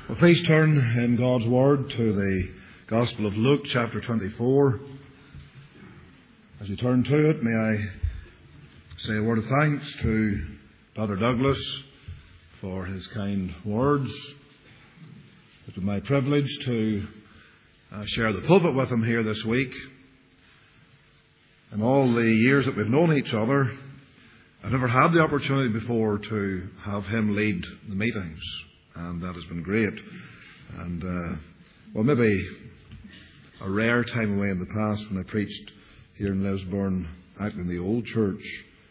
Well, please turn in God's Word to the Gospel of Luke, chapter 24. As you turn to it, may I say a word of thanks to Brother Douglas for his kind words. It was my privilege to share the pulpit with him here this week. In all the years that we've known each other, I've never had the opportunity before to have him lead the meetings. And that has been great. And, maybe a rare time away in the past when I preached here in Lisburn, actually in the old church.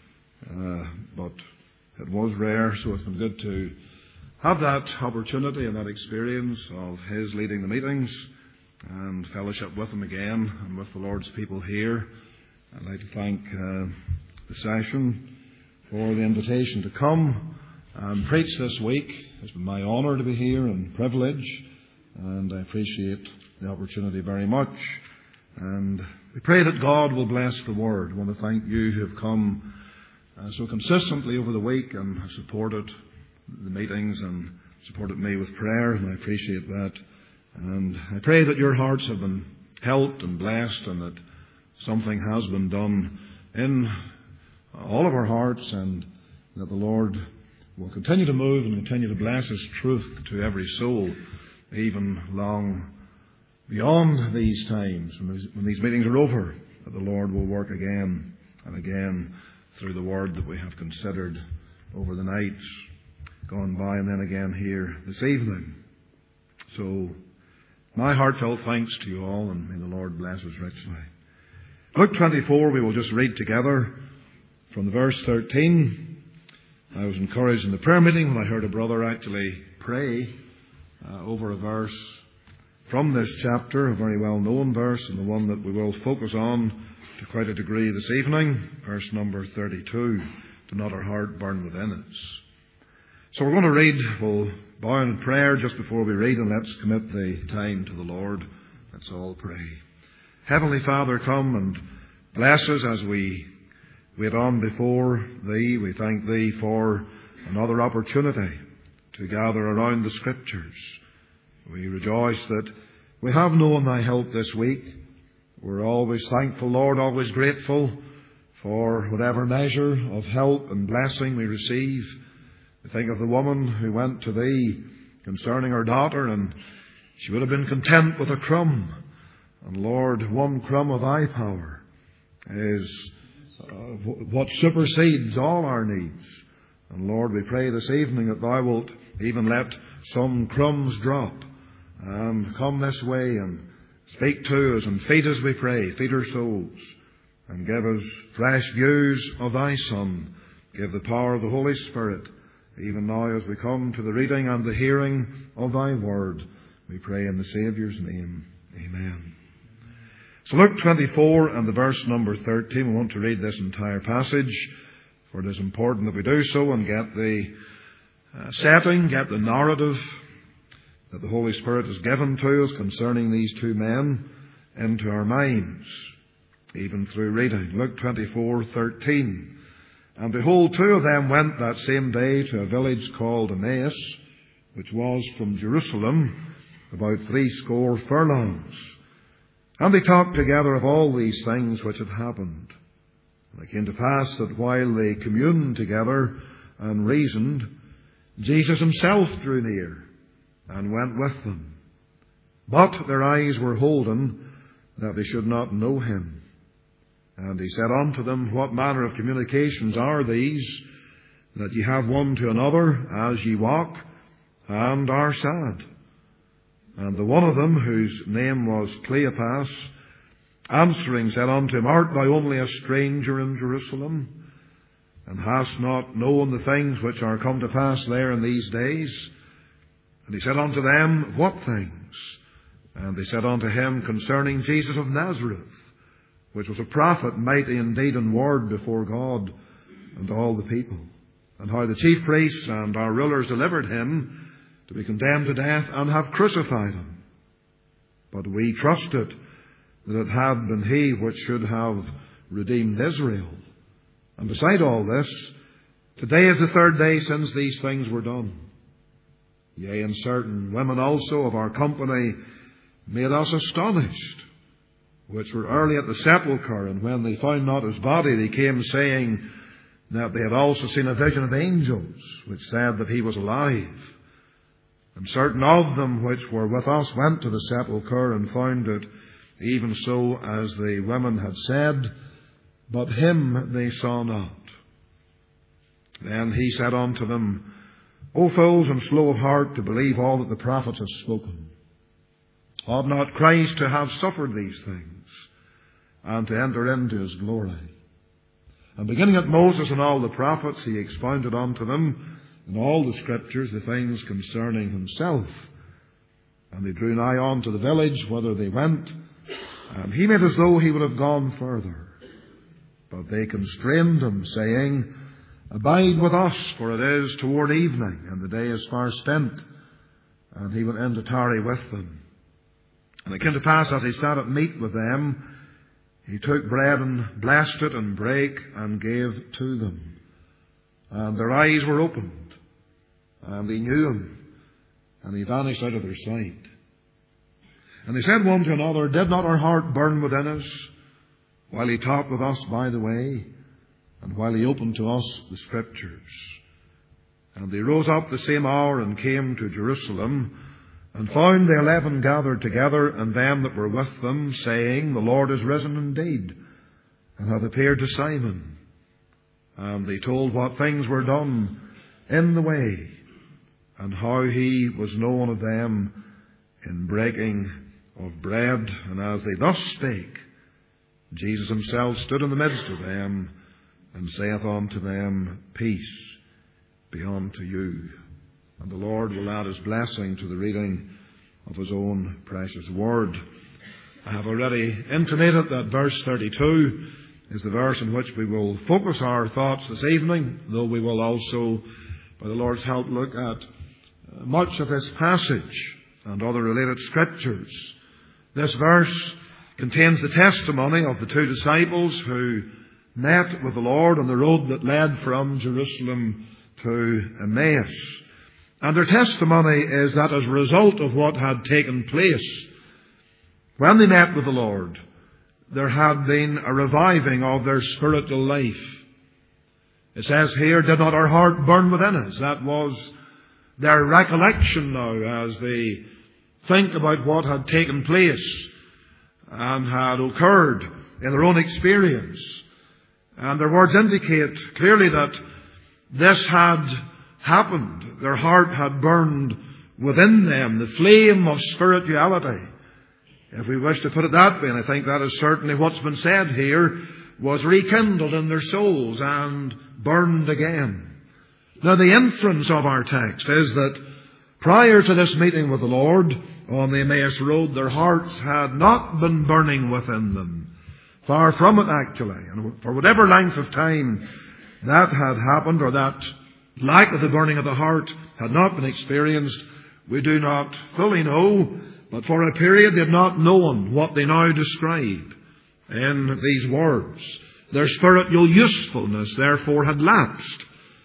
But it was rare, so it's been good to have that opportunity and that experience of his leading the meetings and fellowship with him again and with the Lord's people here. I'd like to thank the session for the invitation to come and preach this week. It's been my honour to be here and privilege, and I appreciate the opportunity very much. And we pray that God will bless the Word. I want to thank you who have come so consistently over the week and have supported the meetings and supported me with prayer, and I appreciate that. And I pray that your hearts have been helped and blessed, and that something has been done in all of our hearts, and that the Lord will continue to move and continue to bless His truth to every soul, even long beyond these times, when these meetings are over, that the Lord will work again and again through the Word that we have considered over the nights gone by, and then again here this evening. So, my heartfelt thanks to you all, and may the Lord bless us richly. Luke 24, we will just read together from the verse 13. I was encouraged in the prayer meeting when I heard a brother actually pray over a verse from this chapter, a very well-known verse, and the one that we will focus on to quite a degree this evening, verse number 32, "Do not our heart burn within us." So we're going to read, we'll bow in prayer just before we read, and let's commit the time to the Lord. Let's all pray. Heavenly Father, come and bless us as we wait on before Thee. We thank Thee for another opportunity to gather around the Scriptures. We rejoice that we have known Thy help this week. We're always thankful, Lord, always grateful for whatever measure of help and blessing we receive. We think of the woman who went to Thee concerning her daughter, and she would have been content with a crumb. And Lord, one crumb of Thy power is what supersedes all our needs. And Lord, we pray this evening that Thou wilt even let some crumbs drop and come this way and speak to us and feed us, we pray, feed our souls, and give us fresh views of Thy Son. Give the power of the Holy Spirit even now as we come to the reading and the hearing of Thy Word. We pray in the Saviour's name. Amen. So Luke 24 and the verse number 13, we want to read this entire passage, for it is important that we do so and get the setting, get the narrative that the Holy Spirit has given to us concerning these two men into our minds, even through reading. Luke 24:13. "And behold, two of them went that same day to a village called Emmaus, which was from Jerusalem about 80 furlongs. And they talked together of all these things which had happened. And it came to pass that while they communed together and reasoned, Jesus Himself drew near and went with them. But their eyes were holden that they should not know Him. And He said unto them, What manner of communications are these that ye have one to another as ye walk, and are sad? And the one of them, whose name was Cleopas, answering said unto him, Art thou only a stranger in Jerusalem, and hast not known the things which are come to pass there in these days? And he said unto them, What things? And they said unto him, Concerning Jesus of Nazareth, which was a prophet, mighty in deed and word before God and all the people, and how the chief priests and our rulers delivered Him to be condemned to death, and have crucified Him. But we trusted that it had been He which should have redeemed Israel. And beside all this, today is the third day since these things were done. Yea, and certain women also of our company made us astonished, which were early at the sepulchre, and when they found not his body, they came saying that they had also seen a vision of angels, which said that he was alive. And certain of them which were with us went to the sepulchre, and found it even so as the women had said, but him they saw not. Then he said unto them, O fools and slow of heart to believe all that the prophets have spoken. Ought not Christ to have suffered these things, and to enter into his glory? And beginning at Moses and all the prophets, he expounded unto them in all the Scriptures the things concerning himself. And they drew nigh unto the village whither they went, and he made as though he would have gone further. But they constrained him, saying, Abide with us, for it is toward evening, and the day is far spent. And he went in to tarry with them. And it came to pass, as he sat at meat with them, he took bread and blessed it, and brake, and gave to them. And their eyes were opened, and they knew him, and he vanished out of their sight. And they said one to another, Did not our heart burn within us, while he talked with us by the way, and while he opened to us the Scriptures? And they rose up the same hour, and came to Jerusalem, and found the 11 gathered together, and them that were with them, saying, The Lord is risen indeed, and hath appeared to Simon. And they told what things were done in the way, and how he was known of them in breaking of bread. And as they thus spake, Jesus himself stood in the midst of them, and saith unto them, Peace be unto you. And the Lord will add his blessing to the reading of his own precious word. I have already intimated that verse 32 is the verse in which we will focus our thoughts this evening, though we will also, by the Lord's help, look at much of this passage and other related Scriptures. This verse contains the testimony of the two disciples who met with the Lord on the road that led from Jerusalem to Emmaus. And their testimony is that as a result of what had taken place, when they met with the Lord, there had been a reviving of their spiritual life. It says here, Did not our heart burn within us? That was their recollection now as they think about what had taken place and had occurred in their own experience. And their words indicate clearly that this had happened. Their heart had burned within them, the flame of spirituality, if we wish to put it that way. And I think that is certainly what's been said here, was rekindled in their souls and burned again. Now, the inference of our text is that prior to this meeting with the Lord on the Emmaus Road, their hearts had not been burning within them. Far from it, actually. And for whatever length of time that had happened, or that lack of the burning of the heart had not been experienced, we do not fully know. But for a period they had not known what they now describe in these words. Their spiritual usefulness, therefore, had lapsed.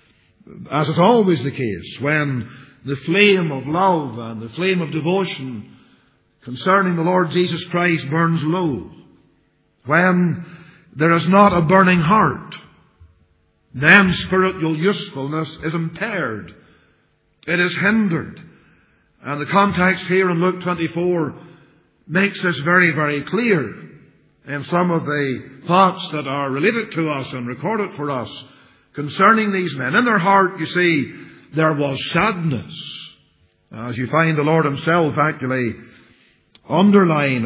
As is always the case when the flame of love and the flame of devotion concerning the Lord Jesus Christ burns low. When there is not a burning heart, then spiritual usefulness is impaired. It is hindered. And the context here in Luke 24 makes this very, very clear in some of the thoughts that are related to us and recorded for us concerning these men. In their heart, you see, there was sadness. As you find the Lord himself actually underline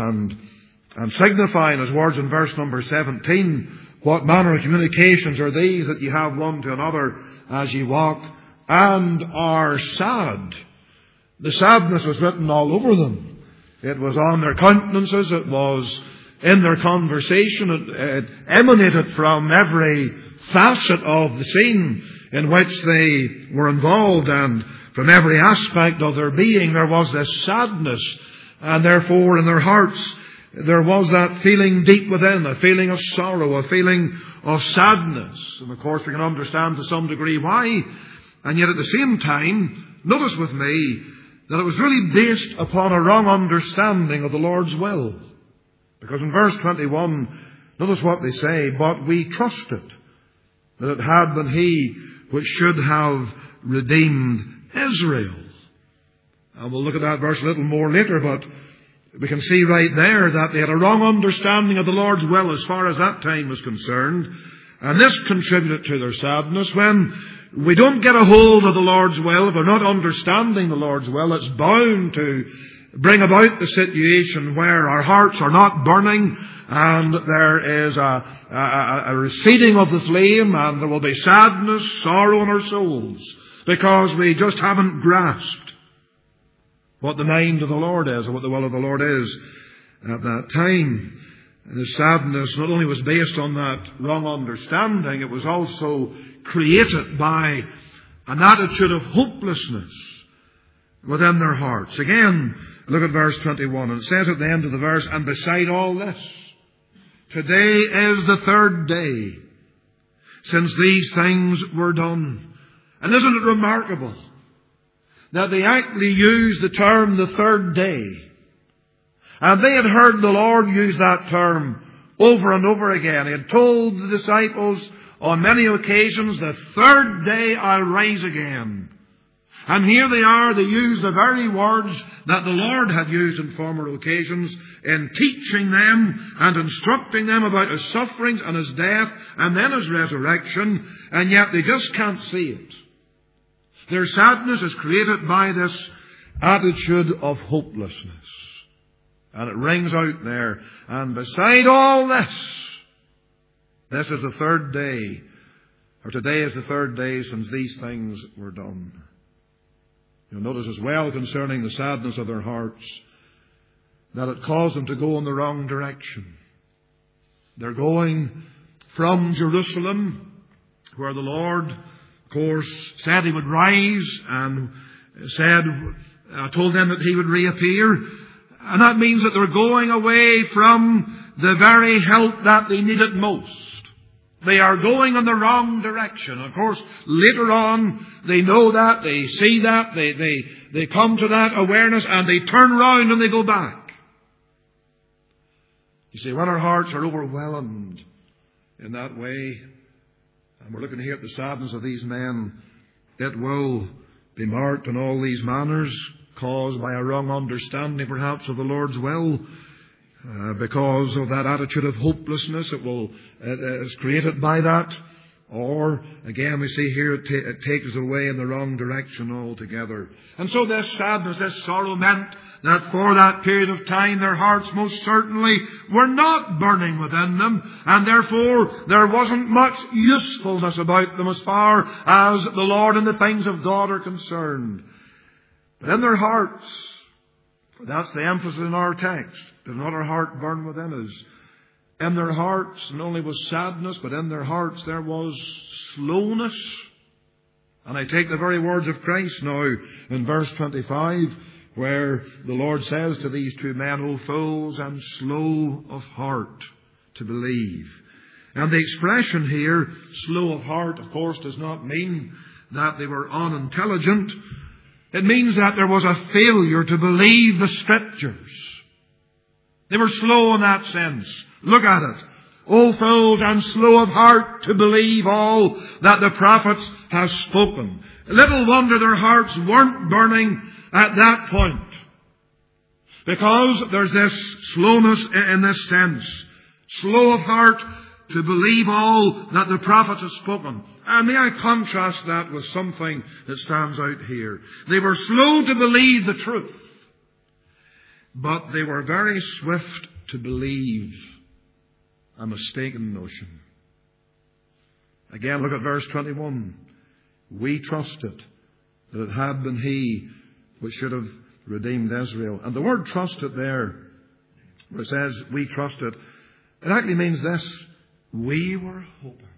and signify in his words in verse number 17, what manner of communications are these that ye have one to another as ye walk, and are sad? The sadness was written all over them. It was on their countenances. It was in their conversation. It emanated from every facet of the scene in which they were involved, and from every aspect of their being there was this sadness. And therefore in their hearts there was that feeling deep within, a feeling of sorrow, a feeling of sadness. And of course we can understand to some degree why. And yet at the same time, Notice with me that it was really based upon a wrong understanding of the Lord's will. Because in verse 21, notice what they say, but we trusted that it had been He which should have redeemed Israel. And we'll look at that verse a little more later, but we can see right there that they had a wrong understanding of the Lord's will as far as that time was concerned. And this contributed to their sadness. When we don't get a hold of the Lord's will, if we're not understanding the Lord's will, it's bound to bring about the situation where our hearts are not burning and there is a receding of the flame, and there will be sadness, sorrow in our souls because we just haven't grasped what the mind of the Lord is or what the will of the Lord is at that time. And the sadness not only was based on that wrong understanding, it was also created by an attitude of hopelessness within their hearts. Again, look at verse 21. And it says at the end of the verse, and beside all this, today is the third day since these things were done. And isn't it remarkable that they actually used the term the third day? And they had heard the Lord use that term over and over again. He had told the disciples on many occasions, the third day I'll rise again. And here they are, they use the very words that the Lord had used in former occasions in teaching them and instructing them about His sufferings and His death and then His resurrection, and yet they just can't see it. Their sadness is created by this attitude of hopelessness. And it rings out there. And beside all this, this is the third day, or today is the third day since these things were done. You'll notice as well concerning the sadness of their hearts that it caused them to go in the wrong direction. They're going from Jerusalem, where the Lord, of course, said He would rise and told them that He would reappear. And that means that they're going away from the very help that they needed most. They are going in the wrong direction. Of course, later on, they know that, they see that, they come to that awareness, and they turn round and they go back. You see, when our hearts are overwhelmed in that way, and we're looking here at the sadness of these men, it will be marked in all these manners, caused by a wrong understanding perhaps of the Lord's will. Because of that attitude of hopelessness, it is created by that. Or, again, we see here it takes us away in the wrong direction altogether. And so this sadness, this sorrow meant that for that period of time their hearts most certainly were not burning within them, and therefore there wasn't much usefulness about them as far as the Lord and the things of God are concerned. But in their hearts, for that's the emphasis in our text, did not our heart burn within us? In their hearts, not only was sadness, but in their hearts there was slowness. And I take the very words of Christ now in verse 25, where the Lord says to these two men, O fools and slow of heart to believe. And the expression here, slow of heart, of course, does not mean that they were unintelligent. It means that there was a failure to believe the Scriptures. They were slow in that sense. Look at it. O fools and slow of heart to believe all that the prophets have spoken. Little wonder their hearts weren't burning at that point. Because there's this slowness in this sense. Slow of heart to believe all that the prophets have spoken. And may I contrast that with something that stands out here. They were slow to believe the truth, but they were very swift to believe a mistaken notion. Again, look at verse 21. We trusted that it had been He which should have redeemed Israel. And the word trusted there, where it says we trusted, it actually means this. We were hoping.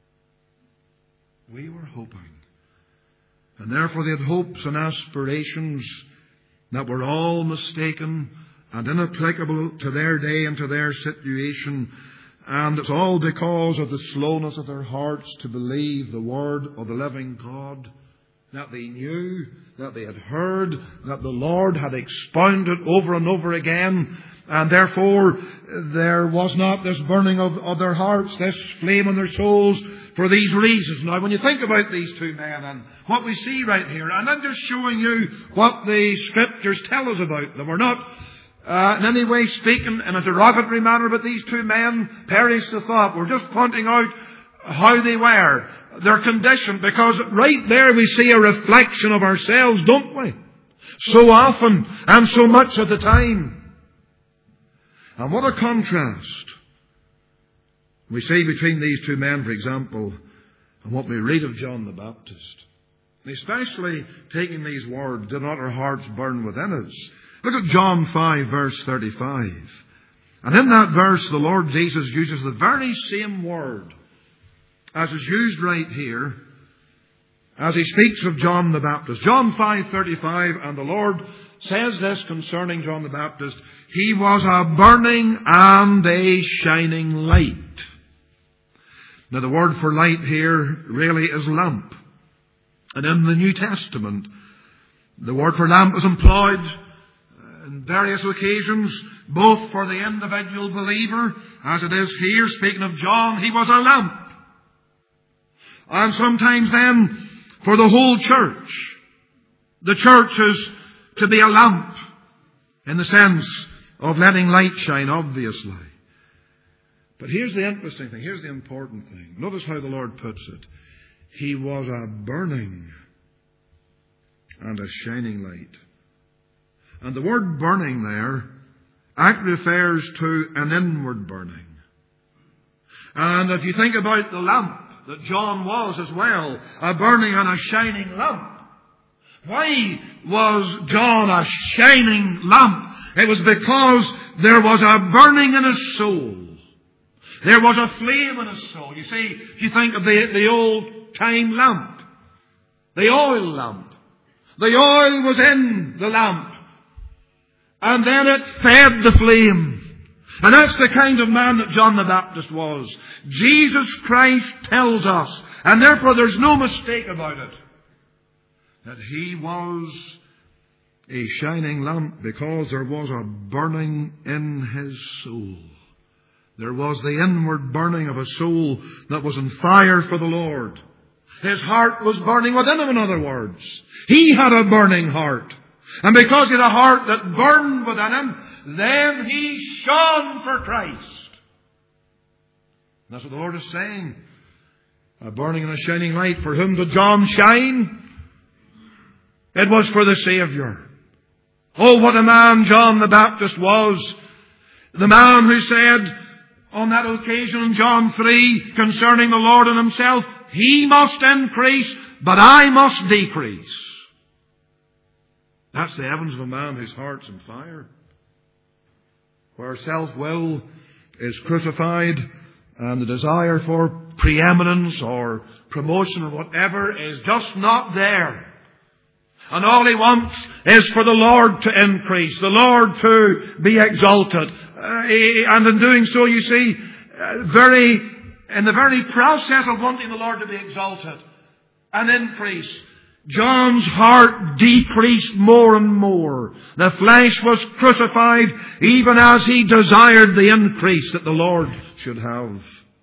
We were hoping. And therefore they had hopes and aspirations that were all mistaken and inapplicable to their day and to their situation. And it's all because of the slowness of their hearts to believe the word of the living God. that they knew, that they had heard, that the Lord had expounded over and over again. And therefore, there was not this burning of their hearts, this flame in their souls for these reasons. Now, when you think about these two men and what we see right here, and I'm just showing you what the Scriptures tell us about them. We're not in any way speaking in a derogatory manner about these two men. Perish the thought. We're just pointing out how they were, their condition, because right there we see a reflection of ourselves, don't we? So often and so much at the time. And what a contrast we see between these two men, for example, and what we read of John the Baptist. Especially taking these words, "Did not our hearts burn within us?" Look at John 5, verse 35. And in that verse, the Lord Jesus uses the very same word as is used right here, as he speaks of John the Baptist. John 5:35, and the Lord says this concerning John the Baptist: "He was a burning and a shining light." Now the word for light here really is lamp. And in the New Testament, the word for lamp is employed in various occasions, both for the individual believer, as it is here, speaking of John, he was a lamp. And sometimes then, for the whole church. The church is to be a lamp, in the sense of letting light shine, obviously. But here's the interesting thing, here's the important thing. Notice how the Lord puts it. He was a burning and a shining light. And the word burning there actually refers to an inward burning. And if you think about the lamp that John was as well, a burning and a shining lamp. Why was John a shining lamp? It was because there was a burning in his soul. There was a flame in his soul. You see, if you think of the old time lamp, the oil lamp, the oil was in the lamp, and then it fed the flame. And that's the kind of man that John the Baptist was. Jesus Christ tells us, and therefore there's no mistake about it, that he was a shining lamp because there was a burning in his soul. There was the inward burning of a soul that was on fire for the Lord. His heart was burning within him, in other words. He had a burning heart. And because he had a heart that burned within him, then he shone for Christ. And that's what the Lord is saying. A burning and a shining light. For whom did John shine? It was for the Savior. Oh, what a man John the Baptist was. The man who said on that occasion in John 3 concerning the Lord and himself, "He must increase, but I must decrease." That's the evidence of a man whose heart's on fire. Where self-will is crucified and the desire for preeminence or promotion or whatever is just not there. And all he wants is for the Lord to increase, the Lord to be exalted. And in doing so, you see, in the very process of wanting the Lord to be exalted and increase, John's heart decreased more and more. The flesh was crucified even as he desired the increase that the Lord should have.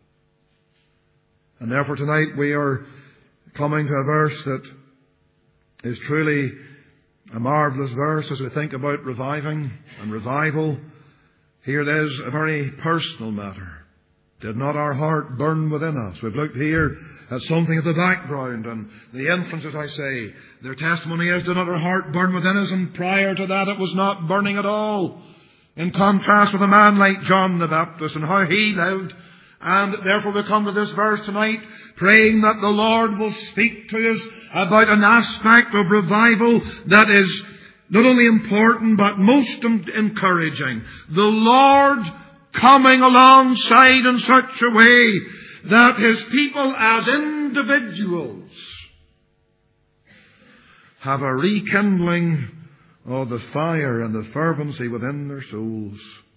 And therefore tonight we are coming to a verse that is truly a marvellous verse as we think about reviving and revival. Here it is, a very personal matter. Did not our heart burn within us? We've looked here at something of the background and the influence, as I say. Their testimony is, did not our heart burn within us? And prior to that, it was not burning at all. In contrast with a man like John the Baptist and how he lived. And therefore we come to this verse tonight, praying that the Lord will speak to us about an aspect of revival that is not only important but most encouraging. The Lord coming alongside in such a way that His people as individuals have a rekindling of the fire and the fervency within their souls.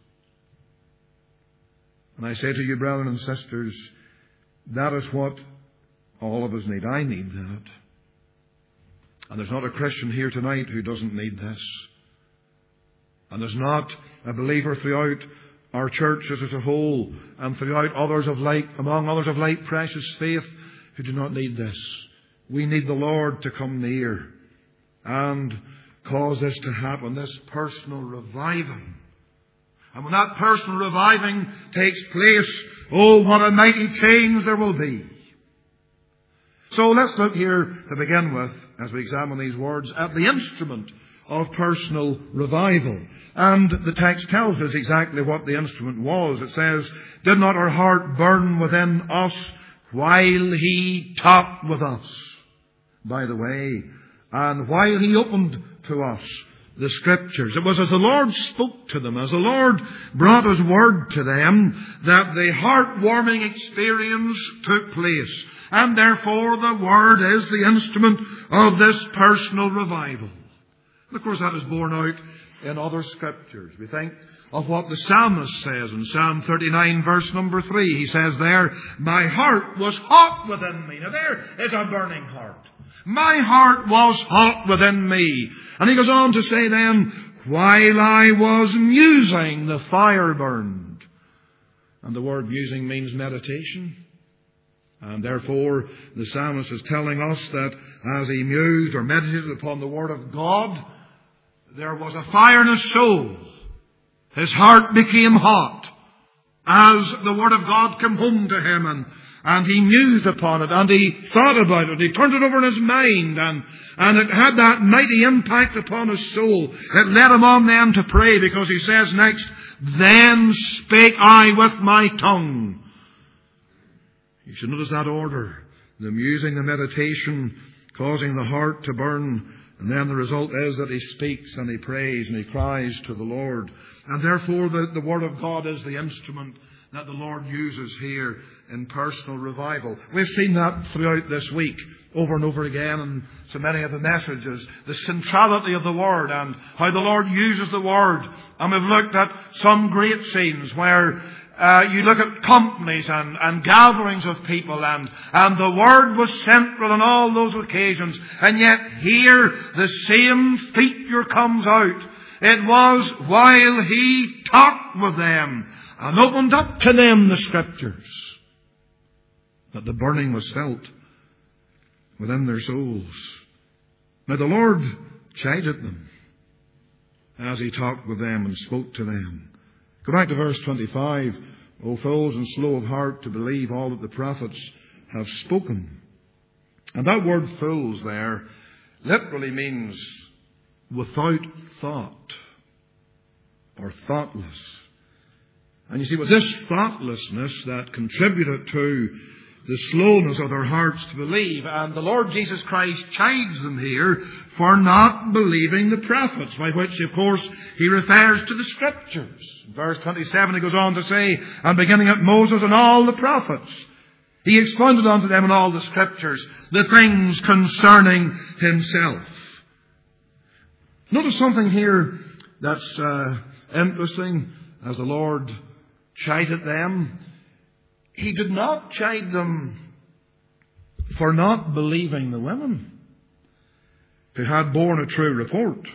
And I say to you, brethren and sisters, that is what all of us need. I need that. And there's not a Christian here tonight who doesn't need this. And there's not a believer throughout our churches as a whole and throughout among others of like precious faith who do not need this. We need the Lord to come near and cause this to happen, this personal reviving. And when that personal reviving takes place, oh, what a mighty change there will be. So let's look here to begin with, as we examine these words, at the instrument of personal revival. And the text tells us exactly what the instrument was. It says, "Did not our heart burn within us while He talked with us?" By the way, and while He opened to us the Scriptures. It was as the Lord spoke to them, as the Lord brought His Word to them, that the heart-warming experience took place. And therefore the Word is the instrument of this personal revival. And of course that is borne out in other Scriptures. We think of what the psalmist says in Psalm 39 verse number 3. He says there, "My heart was hot within me." Now there is a burning heart. My heart was hot within me. And he goes on to say then, "While I was musing, the fire burned." And the word musing means meditation. And therefore, the psalmist is telling us that as he mused or meditated upon the Word of God, there was a fire in his soul. His heart became hot as the Word of God came home to him, and he mused upon it, and he thought about it, he turned it over in his mind, and it had that mighty impact upon his soul. It led him on then to pray, because he says next, "Then spake I with my tongue." You should notice that order. The musing, the meditation, causing the heart to burn. And then the result is that he speaks and he prays and he cries to the Lord. And therefore the Word of God is the instrument that the Lord uses here in personal revival. We've seen that throughout this week, over and over again in so many of the messages. The centrality of the Word and how the Lord uses the Word. And we've looked at some great scenes where you look at companies and gatherings of people, and the Word was central on all those occasions. And yet here the same feature comes out. It was while He talked with them and opened up to them the Scriptures that the burning was felt within their souls. Now the Lord chided them as He talked with them and spoke to them. Go back to verse 25. "O fools and slow of heart to believe all that the prophets have spoken." And that word fools there literally means without thought or thoughtless. And you see, it was this thoughtlessness that contributed to the slowness of their hearts to believe. And the Lord Jesus Christ chides them here for not believing the prophets, by which, of course, He refers to the Scriptures. In verse 27 He goes on to say, "And beginning at Moses and all the prophets, He expounded unto them in all the Scriptures the things concerning Himself." Notice something here that's interesting. As the Lord chided them, He did not chide them for not believing the women who had borne a true report.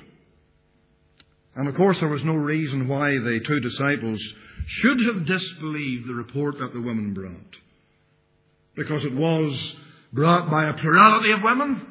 And of course there was no reason why the two disciples should have disbelieved the report that the women brought, because it was brought by a plurality of women,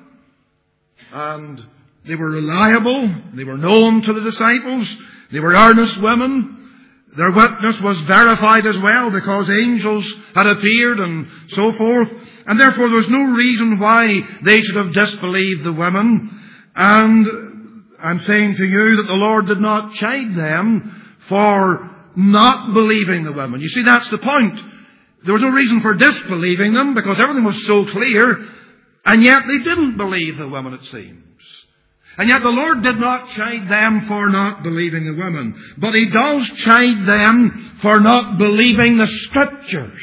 and they were reliable, they were known to the disciples, they were earnest women. Their witness was verified as well, because angels had appeared and so forth. And therefore there was no reason why they should have disbelieved the women. And I'm saying to you that the Lord did not chide them for not believing the women. You see, that's the point. There was no reason for disbelieving them, because everything was so clear. And yet they didn't believe the women, it seems. And yet the Lord did not chide them for not believing the women. But He does chide them for not believing the Scriptures.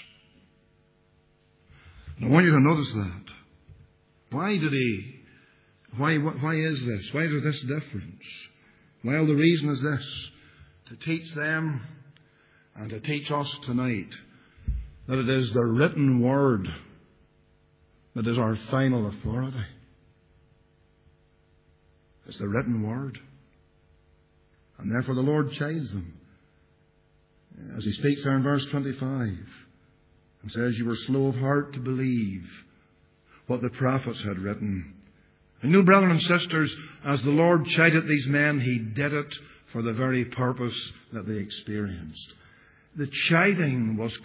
And I want you to notice that. Why did He? Why is this? Why is this difference? Well, the reason is this: to teach them and to teach us tonight that it is the written Word that is our final authority. It's the written word. And therefore the Lord chides them. As he speaks there in verse 25 and says, you were slow of heart to believe what the prophets had written. And you know, brethren and sisters, as the Lord chided these men, he did it for the very purpose that they experienced. The chiding was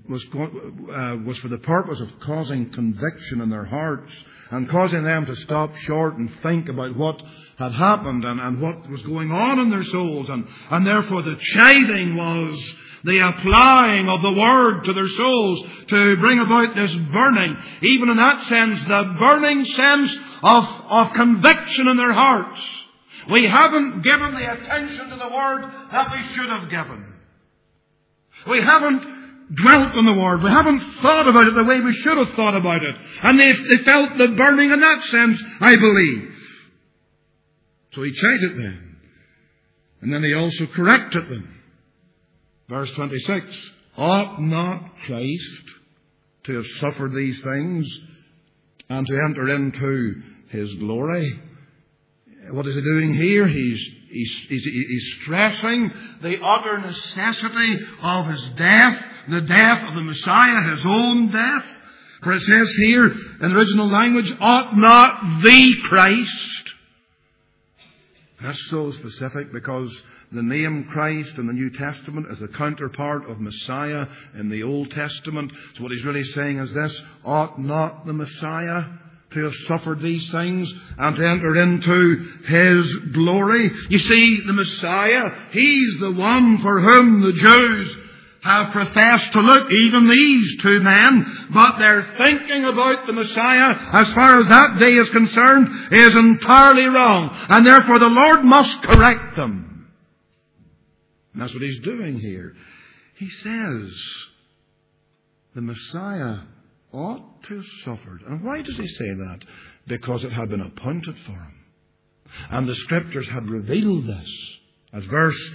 for the purpose of causing conviction in their hearts and causing them to stop short and think about what had happened and what was going on in their souls. And therefore the chiding was the applying of the Word to their souls to bring about this burning. Even in that sense, the burning sense of conviction in their hearts. We haven't given the attention to the Word that we should have given. We haven't dwelt on the Word. We haven't thought about it the way we should have thought about it. And they felt the burning in that sense, I believe. So he chided them. And then he also corrected them. Verse 26. Ought not Christ to have suffered these things and to enter into his glory? What is he doing here? He's stressing the utter necessity of his death, the death of the Messiah, his own death. For it says here in the original language, ought not the Christ. That's so specific because the name Christ in the New Testament is the counterpart of Messiah in the Old Testament. So what he's really saying is this: ought not the Messiah to have suffered these things and to enter into his glory? You see, the Messiah, he's the one for whom the Jews have professed to look, even these two men. But their thinking about the Messiah, as far as that day is concerned, is entirely wrong. And therefore the Lord must correct them. And that's what he's doing here. He says the Messiah ought to have suffered. And why does he say that? Because it had been appointed for him. And the Scriptures had revealed this, as verse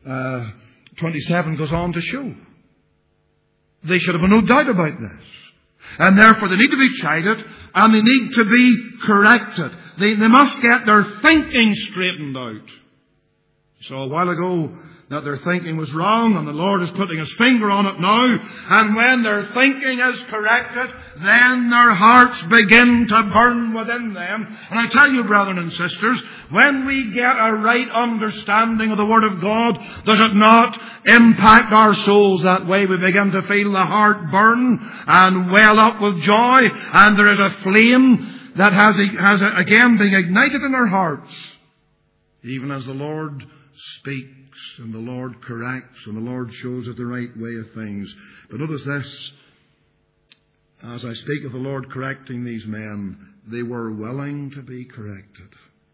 27 goes on to show. They should have been no doubt about this. And therefore they need to be chided and they need to be corrected. They must get their thinking straightened out. So a while ago that their thinking was wrong, and the Lord is putting his finger on it now. And when their thinking is corrected, then their hearts begin to burn within them. And I tell you, brethren and sisters, when we get a right understanding of the Word of God, does it not impact our souls that way? We begin to feel the heart burn and well up with joy, and there is a flame that has again been ignited in our hearts, even as the Lord speaks. And the Lord corrects, and the Lord shows us the right way of things. But notice this: as I speak of the Lord correcting these men, they were willing to be corrected.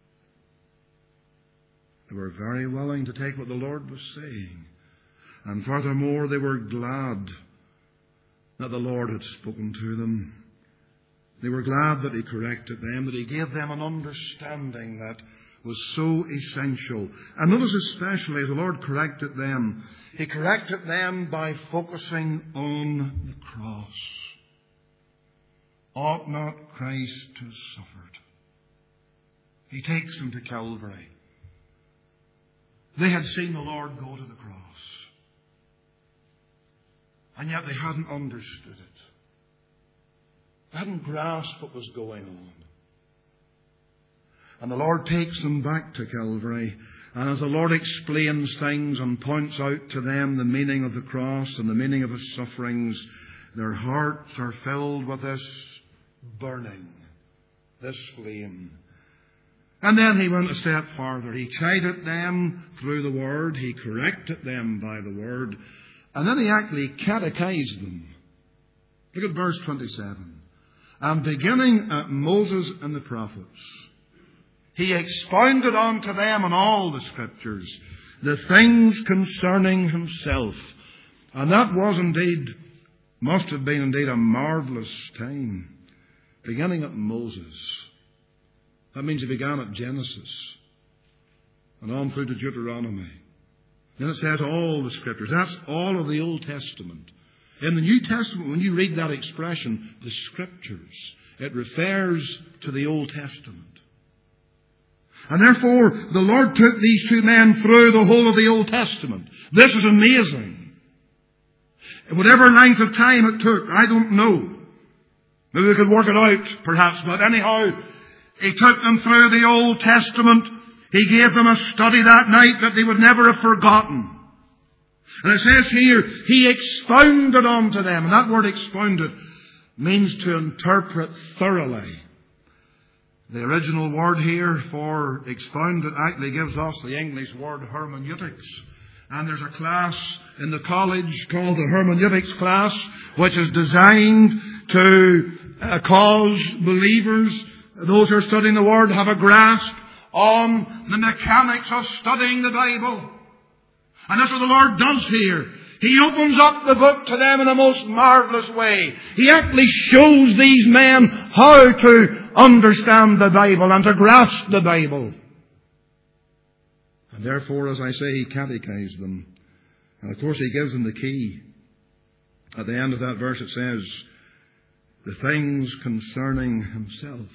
They were very willing to take what the Lord was saying. And furthermore, they were glad that the Lord had spoken to them. They were glad that he corrected them, that he gave them an understanding that was so essential. And notice especially as the Lord corrected them, he corrected them by focusing on the cross. Ought not Christ to have suffered? He takes them to Calvary. They had seen the Lord go to the cross, and yet they hadn't understood it. They hadn't grasped what was going on. And the Lord takes them back to Calvary. And as the Lord explains things and points out to them the meaning of the cross and the meaning of his sufferings, their hearts are filled with this burning, this flame. And then he went a step farther. He chided them through the Word. He corrected them by the Word. And then he actually catechized them. Look at verse 27. And beginning at Moses and the prophets, he expounded unto them in all the Scriptures the things concerning himself. And that must have been indeed a marvellous time. Beginning at Moses. That means he began at Genesis and on through to Deuteronomy. Then it says all the Scriptures. That's all of the Old Testament. In the New Testament, when you read that expression, the Scriptures, it refers to the Old Testament. And therefore, the Lord took these two men through the whole of the Old Testament. This is amazing. Whatever length of time it took, I don't know. Maybe we could work it out, perhaps. But anyhow, He took them through the Old Testament. He gave them a study that night that they would never have forgotten. And it says here, He expounded unto them. And that word expounded means to interpret thoroughly. The original word here for expounded actually gives us the English word hermeneutics. And there's a class in the college called the hermeneutics class, which is designed to cause believers, those who are studying the Word, have a grasp on the mechanics of studying the Bible. And that's what the Lord does here. He opens up the book to them in a most marvelous way. He actually shows these men how to understand the Bible and to grasp the Bible. And therefore, as I say, He catechized them. And of course, He gives them the key. At the end of that verse it says, the things concerning Himself.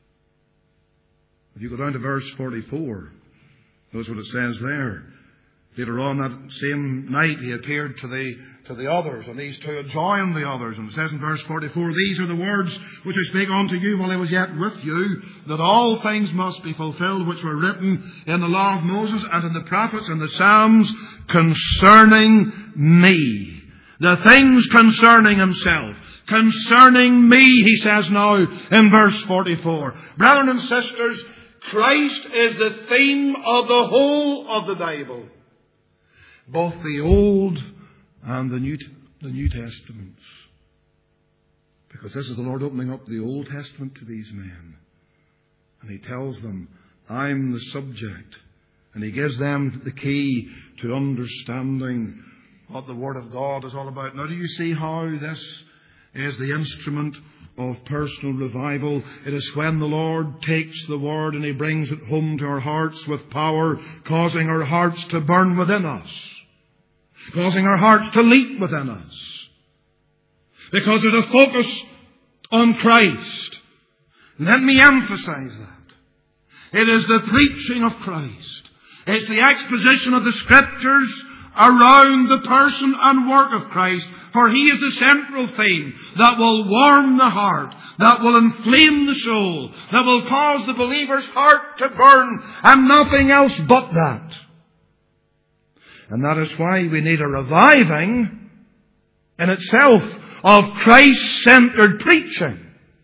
If you go down to verse 44, notice what it says there. Later on that same night He appeared to the others, and these two had joined the others. And it says in verse 44, these are the words which I spake unto you while I was yet with you, that all things must be fulfilled which were written in the law of Moses and in the prophets and the Psalms concerning me. The things concerning Himself. Concerning me, He says now in verse 44. Brethren and sisters, Christ is the theme of the whole of the Bible. Both the Old and the New Testaments. Because this is the Lord opening up the Old Testament to these men. And He tells them, I'm the subject. And He gives them the key to understanding what the Word of God is all about. Now, do you see how this is the instrument of personal revival? It is when the Lord takes the Word and He brings it home to our hearts with power, causing our hearts to burn within us. Causing our hearts to leap within us. Because there's a focus on Christ. Let me emphasize that. It is the preaching of Christ. It's the exposition of the Scriptures around the person and work of Christ. For He is the central theme that will warm the heart, that will inflame the soul, that will cause the believer's heart to burn, and nothing else but that. And that is why we need a reviving in itself of Christ-centered preaching.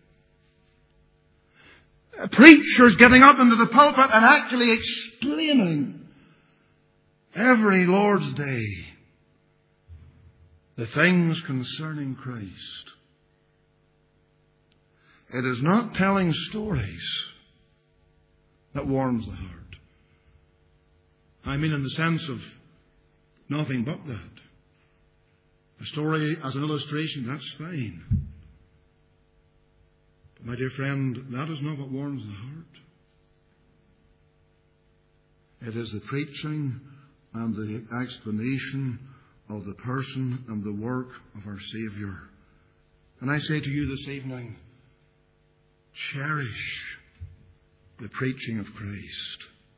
Preachers getting up into the pulpit and actually explaining every Lord's Day the things concerning Christ. It is not telling stories that warms the heart. I mean in the sense of nothing but that. A story as an illustration, that's fine. But my dear friend, that is not what warms the heart. It is the preaching and the explanation of the person and the work of our Saviour. And I say to you this evening, cherish the preaching of Christ.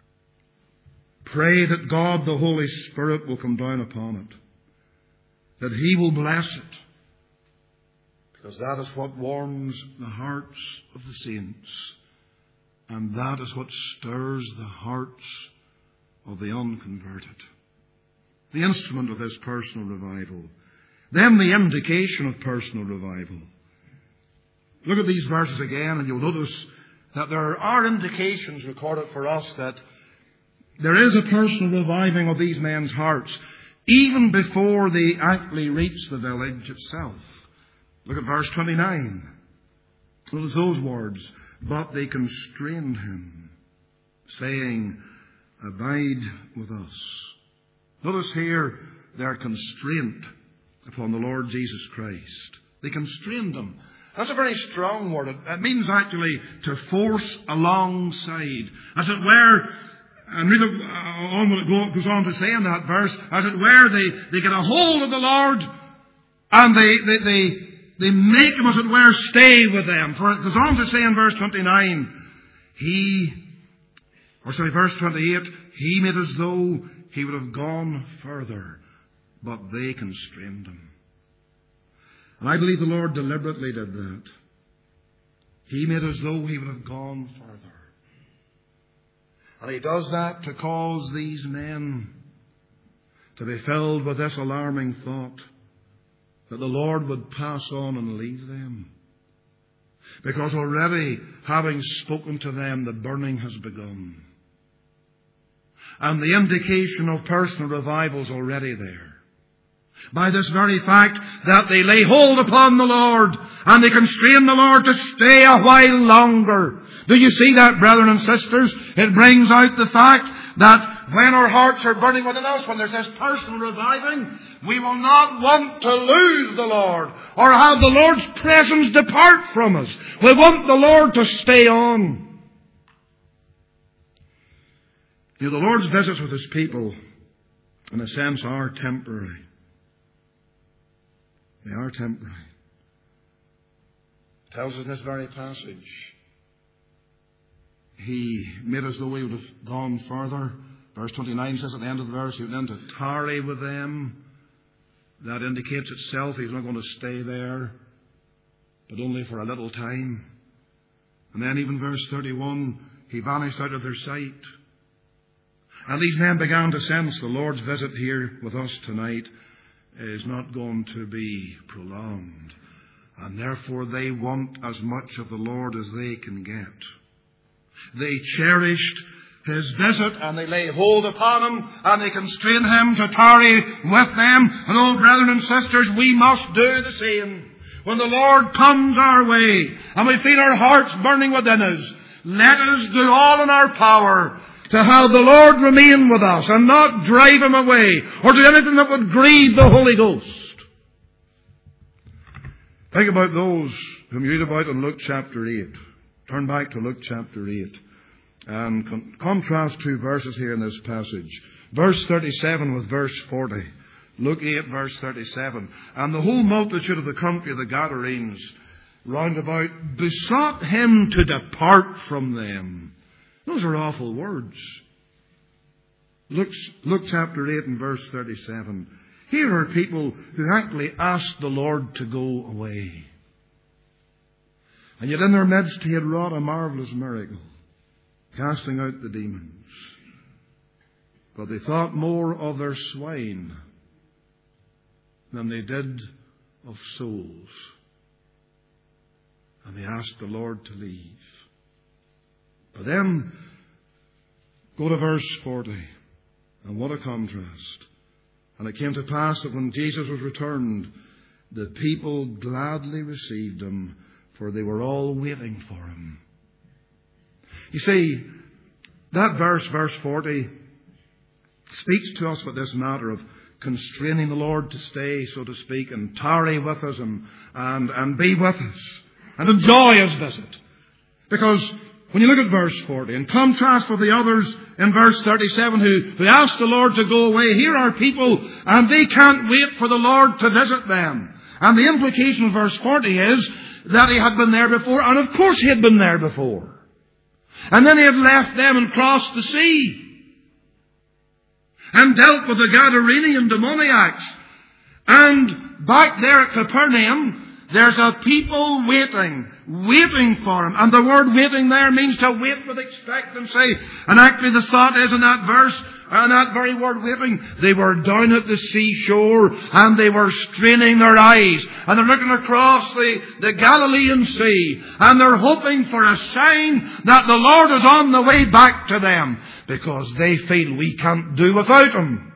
Pray that God the Holy Spirit will come down upon it. That He will bless it. Because that is what warms the hearts of the saints. And that is what stirs the hearts of the unconverted. The instrument of this personal revival. Then the indication of personal revival. Look at these verses again and you'll notice that there are indications recorded for us that there is a personal reviving of these men's hearts even before they actually reach the village itself. Look at verse 29. Notice those words. But they constrained him, saying, abide with us. Notice here their constraint upon the Lord Jesus Christ. They constrained him. That's a very strong word. It means actually to force alongside. As it were, and read on what it goes on to say in that verse, as it were, they get a hold of the Lord and they make him, as it were, stay with them. For it goes on to say in verse 29, he Or sorry, verse 28, he made as though he would have gone further, but they constrained him. And I believe the Lord deliberately did that. He made as though he would have gone further. And he does that to cause these men to be filled with this alarming thought that the Lord would pass on and leave them. Because already, having spoken to them, the burning has begun. And the indication of personal revival is already there. By this very fact that they lay hold upon the Lord and they constrain the Lord to stay a while longer. Do you see that, brethren and sisters? It brings out the fact that when our hearts are burning within us, when there's this personal reviving, we will not want to lose the Lord or have the Lord's presence depart from us. We want the Lord to stay on. You know, the Lord's visits with His people, in a sense, are temporary. They are temporary. It tells us in this very passage, He made as though He would have gone further. Verse 29 says at the end of the verse, He went in to tarry with them. That indicates itself He's not going to stay there, but only for a little time. And then even verse 31, He vanished out of their sight. And these men began to sense the Lord's visit here with us tonight is not going to be prolonged. And therefore they want as much of the Lord as they can get. They cherished His visit and they lay hold upon Him and they constrain Him to tarry with them. And oh, brethren and sisters, we must do the same. When the Lord comes our way and we feel our hearts burning within us, let us do all in our power to have the Lord remain with us and not drive Him away or do anything that would grieve the Holy Ghost. Think about those whom you read about in Luke chapter 8. Turn back to Luke chapter 8 and contrast two verses here in this passage. Verse 37 with verse 40. Luke 8 verse 37. And the whole multitude of the country of the Gadarenes round about besought Him to depart from them. Those are awful words. Luke chapter 8 and verse 37. Here are people who actually asked the Lord to go away. And yet in their midst He had wrought a marvelous miracle, casting out the demons. But they thought more of their swine than they did of souls. And they asked the Lord to leave. But then, go to verse 40. And what a contrast. And it came to pass that when Jesus was returned, the people gladly received Him, for they were all waiting for Him. You see, that verse 40, speaks to us about this matter of constraining the Lord to stay, so to speak, and tarry with us and be with us and enjoy His visit. Because when you look at verse 40, in contrast with the others in verse 37 who asked the Lord to go away, here are people and they can't wait for the Lord to visit them. And the implication of verse 40 is that He had been there before, and of course He had been there before. And then He had left them and crossed the sea and dealt with the Gadarenes demoniacs. And back there at Capernaum, there's a people waiting for Him. And the word waiting there means to wait with expectancy. And actually the thought is in that verse, and that very word waiting, they were down at the seashore and they were straining their eyes. And they're looking across the Galilean Sea. And they're hoping for a sign that the Lord is on the way back to them. Because they feel we can't do without Him.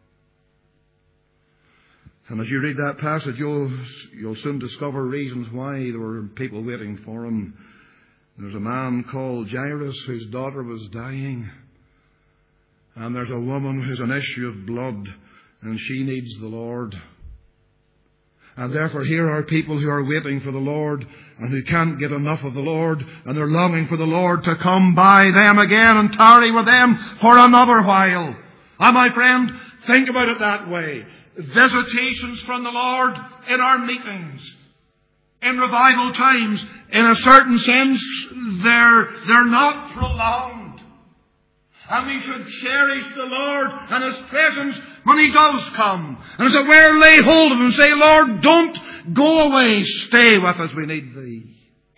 And as you read that passage, you'll soon discover reasons why there were people waiting for Him. There's a man called Jairus whose daughter was dying. And there's a woman who's an issue of blood, and she needs the Lord. And therefore here are people who are waiting for the Lord and who can't get enough of the Lord, and they're longing for the Lord to come by them again and tarry with them for another while. And my friend, think about it that way. Visitations from the Lord in our meetings, in revival times, in a certain sense, they're not prolonged. And we should cherish the Lord and His presence when He does come. And as it were, lay hold of Him and say, Lord, don't go away. Stay with us. We need Thee.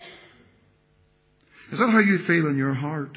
Is that how you feel in your heart?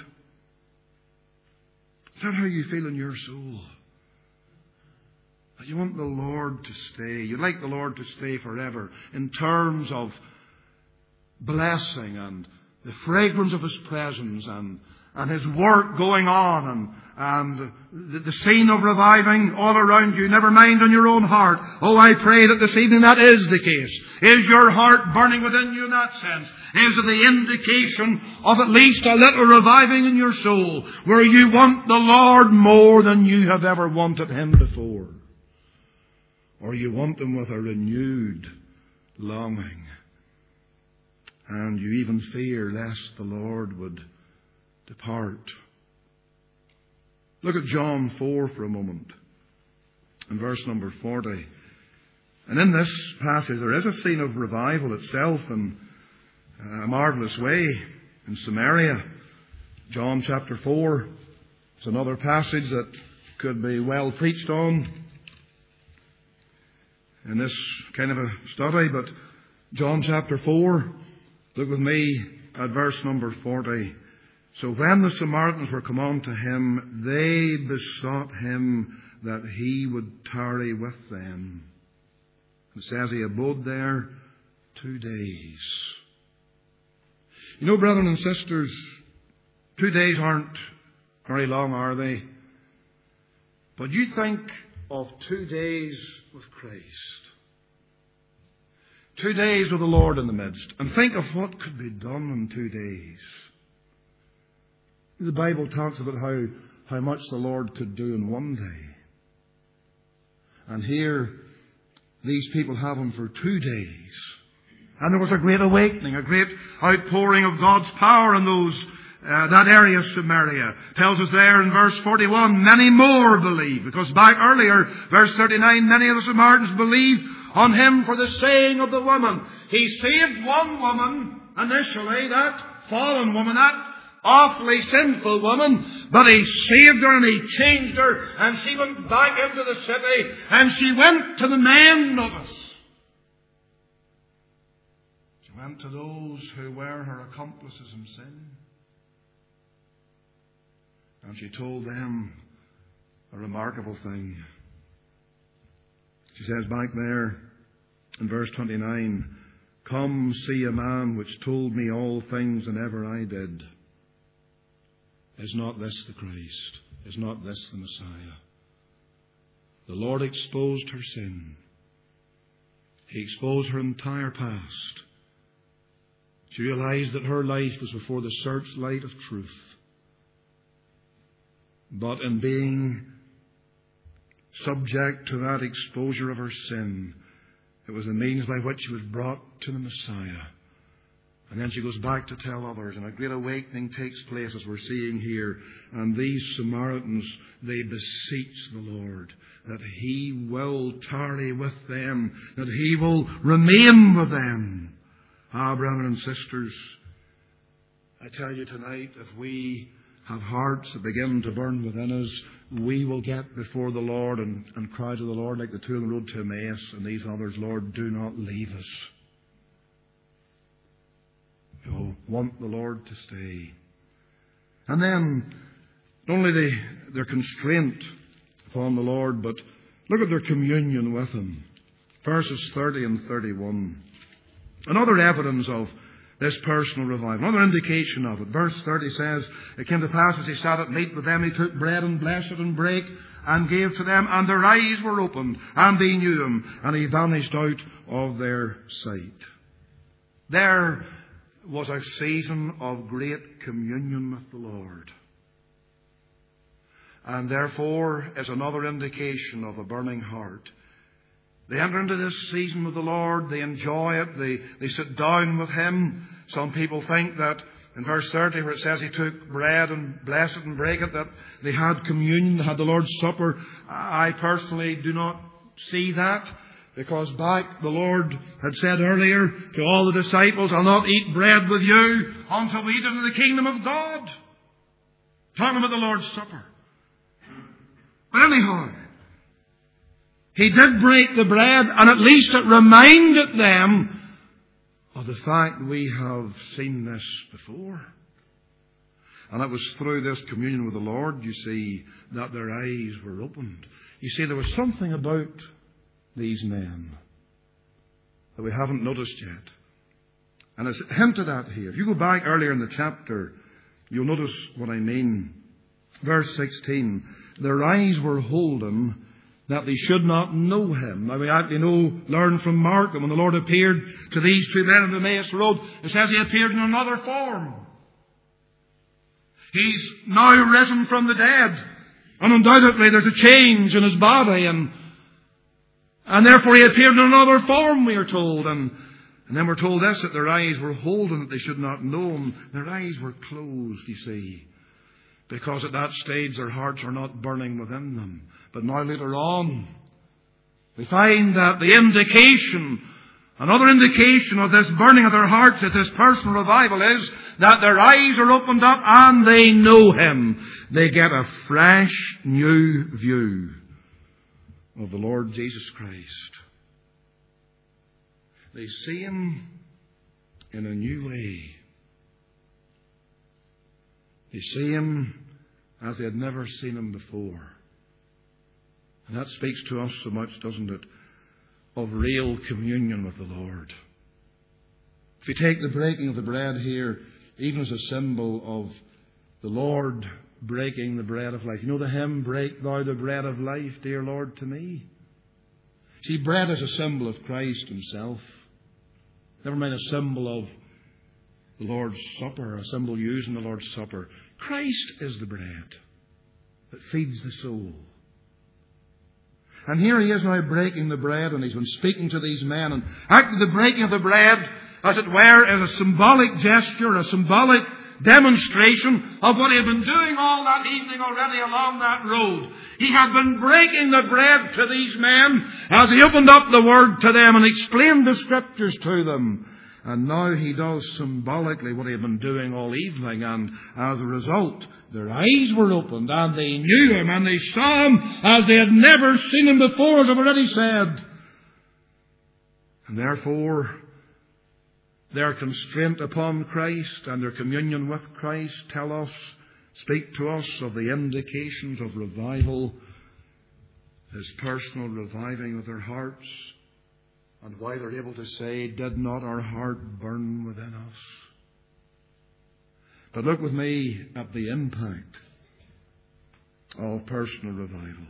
Is that how you feel in your soul? That you want the Lord to stay. You'd like the Lord to stay forever in terms of blessing and the fragrance of His presence and His work going on and the scene of reviving all around you. Never mind on your own heart. Oh, I pray that this evening that is the case. Is your heart burning within you in that sense? Is it the indication of at least a little reviving in your soul where you want the Lord more than you have ever wanted Him before? Or you want Him with a renewed longing? And you even fear lest the Lord would depart. Look at John 4 for a moment, in verse number 40. And in this passage there is a scene of revival itself in a marvellous way in Samaria. John chapter 4 is another passage that could be well preached on in this kind of a study. But John chapter 4, look with me at verse number 40. So when the Samaritans were come unto Him, they besought Him that He would tarry with them. It says He abode there 2 days. You know, brethren and sisters, 2 days aren't very long, are they? But you think of 2 days with Christ. 2 days with the Lord in the midst. And think of what could be done in 2 days. The Bible talks about how much the Lord could do in 1 day. And here, these people have Him for 2 days. And there was a great awakening, a great outpouring of God's power in that area of Samaria. Tells us there in verse 41, many more believed. Because back earlier, verse 39, many of the Samaritans believed on Him for the saying of the woman. He saved one woman initially, that fallen woman, that awfully sinful woman, but He saved her and He changed her, and she went back into the city and she went to the men novice. She went to those who were her accomplices in sin. And she told them a remarkable thing. She says back there in verse 29, come see a man which told me all things and ever I did. Is not this the Christ? Is not this the Messiah? The Lord exposed her sin. He exposed her entire past. She realized that her life was before the searchlight of truth. But in being subject to that exposure of her sin, it was the means by which she was brought to the Messiah. And then she goes back to tell others, and a great awakening takes place as we're seeing here. And these Samaritans, they beseech the Lord that He will tarry with them, that He will remain with them. Ah, brethren and sisters, I tell you tonight, if we have hearts that begin to burn within us, we will get before the Lord and cry to the Lord like the two on the road to Emmaus and these others, Lord, do not leave us. You'll want the Lord to stay. And then, not only their constraint upon the Lord, but look at their communion with Him. Verses 30 and 31. Another evidence of this personal revival, another indication of it. Verse 30 says, it came to pass as He sat at meat with them, He took bread and blessed it and brake and gave to them, and their eyes were opened, and they knew Him, and He vanished out of their sight. There was a season of great communion with the Lord. And therefore is another indication of a burning heart. They enter into this season with the Lord. They enjoy it. They sit down with Him. Some people think that in verse 30 where it says He took bread and blessed it and brake it, that they had communion, they had the Lord's Supper. I personally do not see that. Because back the Lord had said earlier to all the disciples, I'll not eat bread with you until we eat into the kingdom of God. talking about the Lord's Supper. But anyhow, he did break the bread, and at least it reminded them of the fact we have seen this before. And it was through this communion with the Lord, you see, that their eyes were opened. You see, there was something about these men that we haven't noticed yet. And it's hinted at here. If you go back earlier in the chapter, you'll notice what I mean. Verse 16, their eyes were holden that they should not know him. Now we actually learn from Mark that when the Lord appeared to these two men on the Emmaus Road, it says he appeared in another form. He's now risen from the dead. And undoubtedly there's a change in his body, and therefore he appeared in another form, we are told. And then we're told this, that their eyes were holden that they should not know him. Their eyes were closed, you see, because at that stage their hearts are not burning within them. But now later on, we find that the indication, another indication of this burning of their hearts at this personal revival is that their eyes are opened up and they know him. They get a fresh, new view of the Lord Jesus Christ. They see him in a new way. They see him as they had never seen him before. And that speaks to us so much, doesn't it, of real communion with the Lord. If you take the breaking of the bread here, even as a symbol of the Lord breaking the bread of life. You know the hymn, "Break thou the bread of life, dear Lord, to me." See, bread is a symbol of Christ himself. Never mind a symbol of the Lord's Supper, a symbol used in the Lord's Supper. Christ is the bread that feeds the soul. And here he is now breaking the bread, and he's been speaking to these men. And actually the breaking of the bread, as it were, is a symbolic gesture, a symbolic demonstration of what he had been doing all that evening already along that road. He had been breaking the bread to these men as he opened up the Word to them and explained the Scriptures to them. And now he does symbolically what he had been doing all evening. And as a result, their eyes were opened and they knew him and they saw him as they had never seen him before, as I've already said. And therefore, their constraint upon Christ and their communion with Christ speak to us of the indications of revival, his personal reviving of their hearts, and why they're able to say, "Did not our heart burn within us?" But look with me at the impact of personal revival.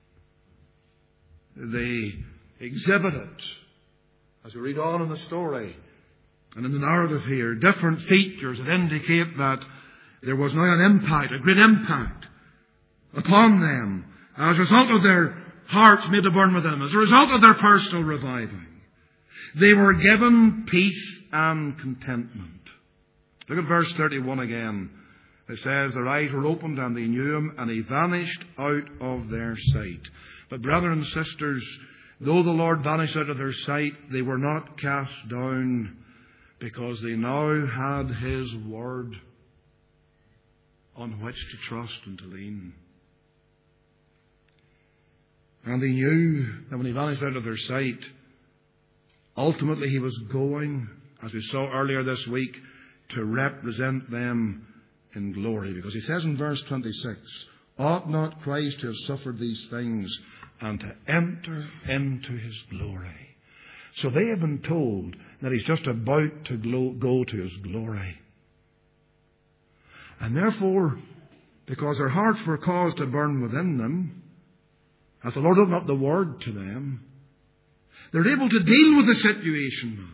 They exhibit it, as we read on in the story and in the narrative here, different features that indicate that there was now an impact, a great impact upon them as a result of their hearts made to burn within them, as a result of their personal reviving. They were given peace and contentment. Look at verse 31 again. It says, their eyes were opened and they knew him, and he vanished out of their sight. But brethren and sisters, though the Lord vanished out of their sight, they were not cast down, because they now had his word on which to trust and to lean. And they knew that when he vanished out of their sight, ultimately he was going, as we saw earlier this week, to represent them in glory. Because he says in verse 26, ought not Christ to have suffered these things and to enter into his glory? So they have been told that he's just about to go to his glory. And therefore, because their hearts were caused to burn within them, as the Lord opened up the Word to them, they're able to deal with the situation now.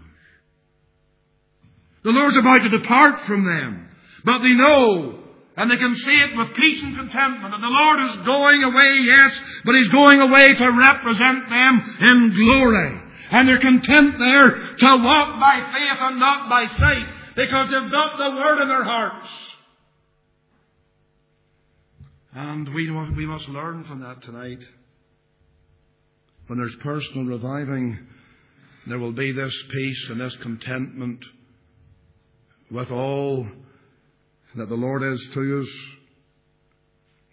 The Lord's about to depart from them, but they know, and they can see it with peace and contentment, that the Lord is going away, yes, but he's going away to represent them in glory. And they're content there to walk by faith and not by sight, because they've got the Word in their hearts. And we must learn from that tonight. When there's personal reviving, there will be this peace and this contentment with all that the Lord is to us.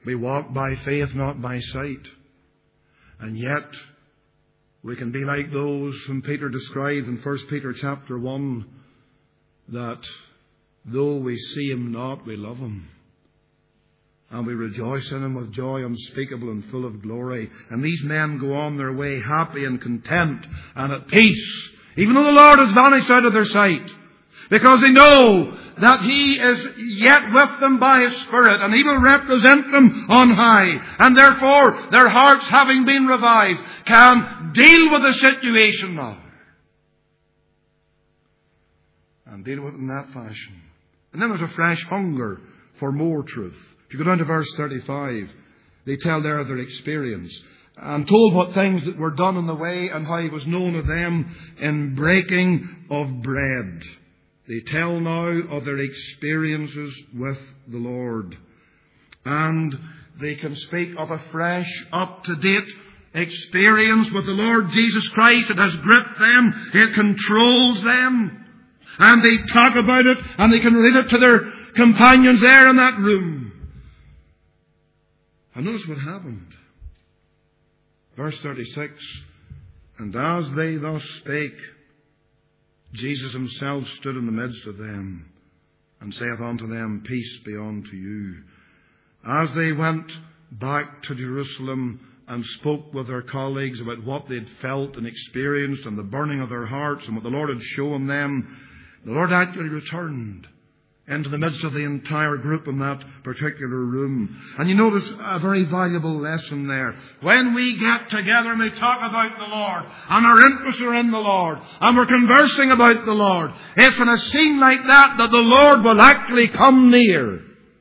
We walk by faith, not by sight. And yet, we can be like those whom Peter described in 1 Peter chapter 1, that though we see Him not, we love Him. And we rejoice in Him with joy unspeakable and full of glory. And these men go on their way happy and content and at peace, even though the Lord has vanished out of their sight. Because they know that He is yet with them by His Spirit, and He will represent them on high. And therefore, their hearts, having been revived, can deal with the situation now. And deal with it in that fashion. And then there's a fresh hunger for more truth. If you go down to verse 35, they tell there of their experience. I'm told what things that were done in the way and how He was known of them in breaking of bread. They tell now of their experiences with the Lord. And they can speak of a fresh, up-to-date experience with the Lord Jesus Christ. It has gripped them. It controls them. And they talk about it, and they can relate it to their companions there in that room. And notice what happened. Verse 36, and as they thus spake, Jesus Himself stood in the midst of them, and saith unto them, Peace be unto you. As they went back to Jerusalem and spoke with their colleagues about what they'd felt and experienced and the burning of their hearts and what the Lord had shown them, the Lord actually returned into the midst of the entire group in that particular room. And you notice a very valuable lesson there. When we get together and we talk about the Lord, and our interests are in the Lord, and we're conversing about the Lord, it's in a scene like that that the Lord will actually come near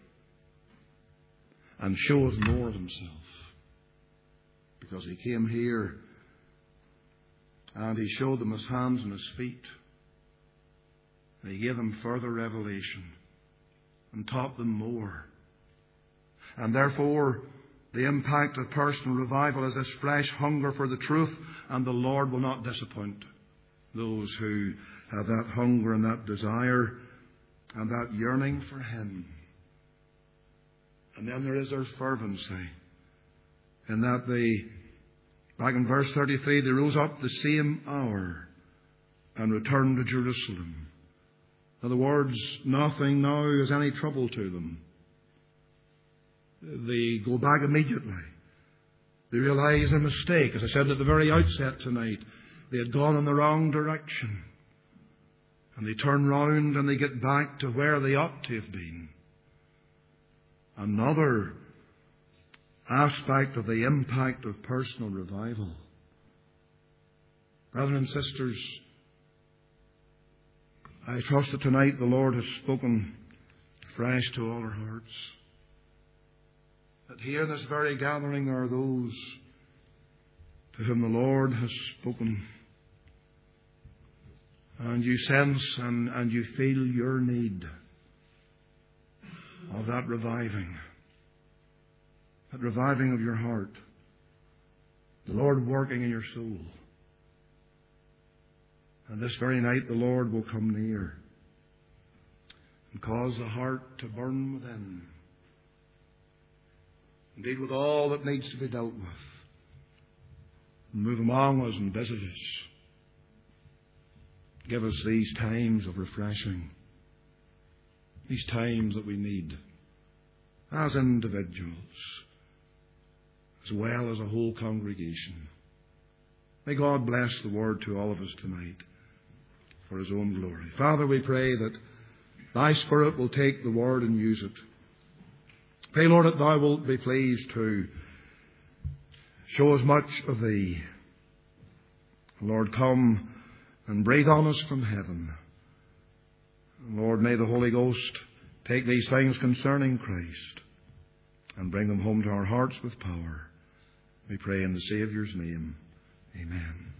and show us more of Himself. Because He came here and He showed them His hands and His feet. And He gave them further revelation and taught them more. And therefore, the impact of personal revival is this fresh hunger for the truth, and the Lord will not disappoint those who have that hunger and that desire and that yearning for Him. And then there is their fervency, in that back in verse 33, they rose up the same hour and returned to Jerusalem. In other words, nothing now is any trouble to them. They go back immediately. They realize their mistake. As I said at the very outset tonight, they had gone in the wrong direction. And they turn round and they get back to where they ought to have been. Another aspect of the impact of personal revival. Brothers and sisters, I trust that tonight the Lord has spoken fresh to all our hearts. That here in this very gathering there are those to whom the Lord has spoken. And you sense and you feel your need of that reviving. That reviving of your heart. The Lord working in your soul. And this very night the Lord will come near and cause the heart to burn within. And deal with all that needs to be dealt with. And move among us and visit us. Give us these times of refreshing. These times that we need as individuals as well as a whole congregation. May God bless the word to all of us tonight for His own glory. Father, we pray that Thy Spirit will take the word and use it. Pray, Lord, that Thou wilt be pleased to show us much of Thee. Lord, come and breathe on us from heaven. Lord, may the Holy Ghost take these things concerning Christ and bring them home to our hearts with power. We pray in the Saviour's name. Amen.